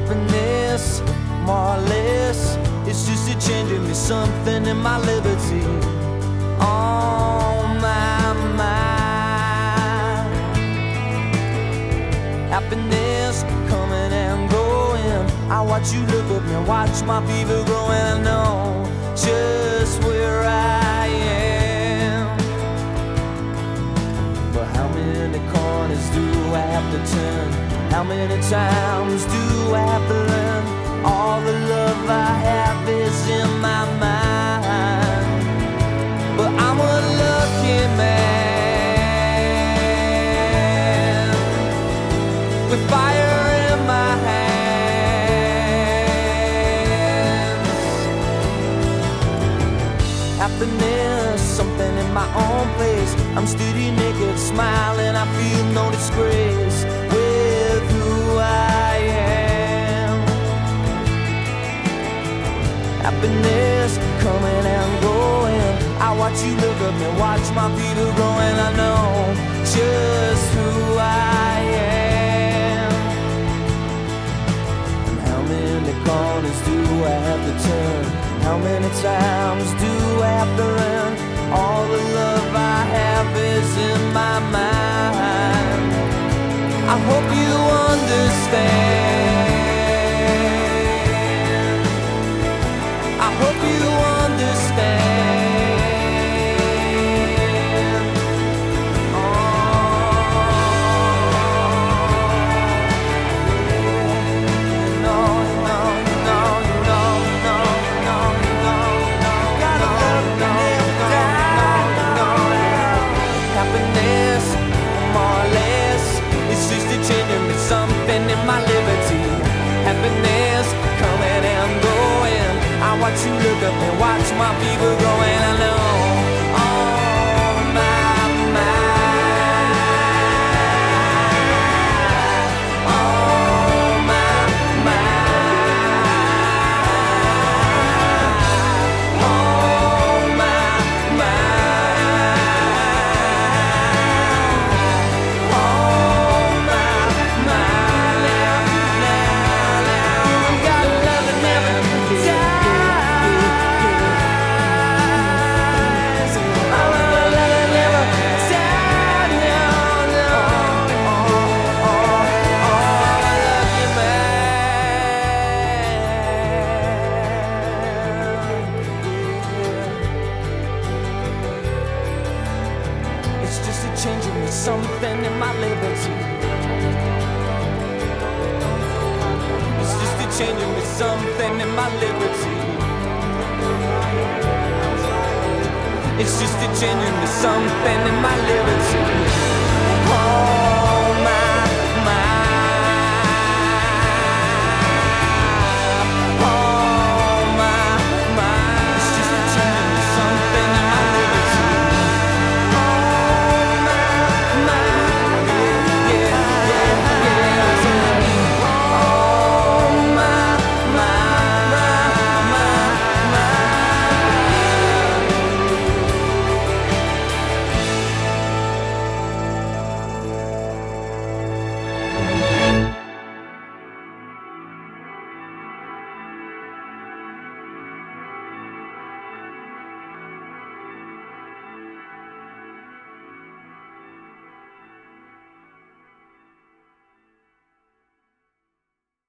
Happiness, more or less, it's just a change in me, something in my liberty. On my mind. Happiness coming and going. I watch you look at me, watch my fever growing. I know just where I am. But how many corners do I have to turn? How many times do I have to learn? All the love I have is in my mind. But I'm a lucky man with fire in my hands. Happiness, something in my own place. I'm steady, naked, smiling. I feel no disgrace with who I am. Happiness coming and going. I watch you look at me, watch my feet are growing. I know just who I am. And how many corners do I have to turn? How many times do I have to learn? All the love I have is in my mind. I hope you understand. I hope you understand. Oh, no, no, no, no, no, no, no, no. Gotta love me now. Happiness, more or less, it's just a change in me, something in my liberty. Happiness coming and going. I watch you look up and watch my fever growing. I know on my mind, on my mind, on my mind, on my mind. Got love that never dies. I love that never dies. No, no. I love you, man. It's just a change in me, something in my liberty. It's just a change in me, something in my liberty. It's just a change in me, something in my liberty.